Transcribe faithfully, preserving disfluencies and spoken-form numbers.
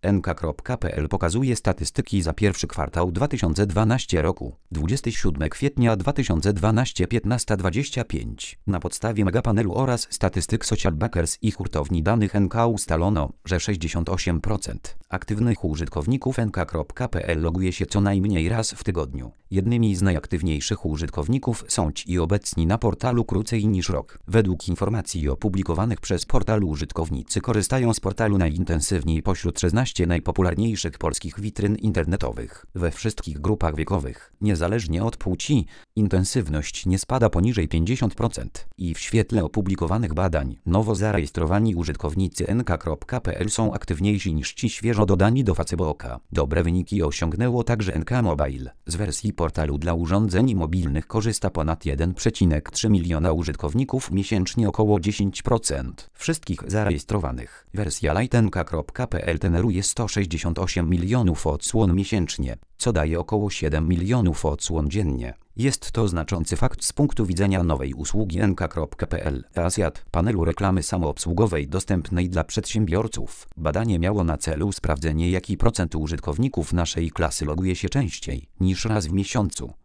N K kropka P L pokazuje statystyki za pierwszy kwartał dwa tysiące dwunastego roku. dwudziestego siódmego kwietnia dwa tysiące dwunastego piętnaście dwadzieścia pięć. Na podstawie megapanelu oraz statystyk Socialbackers i hurtowni danych N K ustalono, że sześćdziesiąt osiem procent aktywnych użytkowników N K kropka P L loguje się co najmniej raz w tygodniu. Jednymi z najaktywniejszych użytkowników są ci obecni na portalu krócej niż rok. Według informacji opublikowanych przez portal użytkownicy korzystają z portalu najintensywniej pośród szesnastu najpopularniejszych polskich witryn internetowych. We wszystkich grupach wiekowych, niezależnie od płci, intensywność nie spada poniżej pięćdziesiąt procent. I w świetle opublikowanych badań, nowo zarejestrowani użytkownicy N K kropka P L są aktywniejsi niż ci świeżo dodani do Facebooka. Dobre wyniki osiągnęło także N K Mobile. Z wersji portalu dla urządzeń mobilnych korzysta ponad jeden przecinek trzy miliona użytkowników miesięcznie, około dziesięć procent wszystkich zarejestrowanych. Wersja Lite N K kropka P L generuje sto sześćdziesiąt osiem milionów odsłon miesięcznie, co daje około siedem milionów odsłon dziennie. Jest to znaczący fakt z punktu widzenia nowej usługi N K kropka P L ASIAD, panelu reklamy samoobsługowej dostępnej dla przedsiębiorców. Badanie miało na celu sprawdzenie, jaki procent użytkowników naszej klasy loguje się częściej niż raz w miesiącu.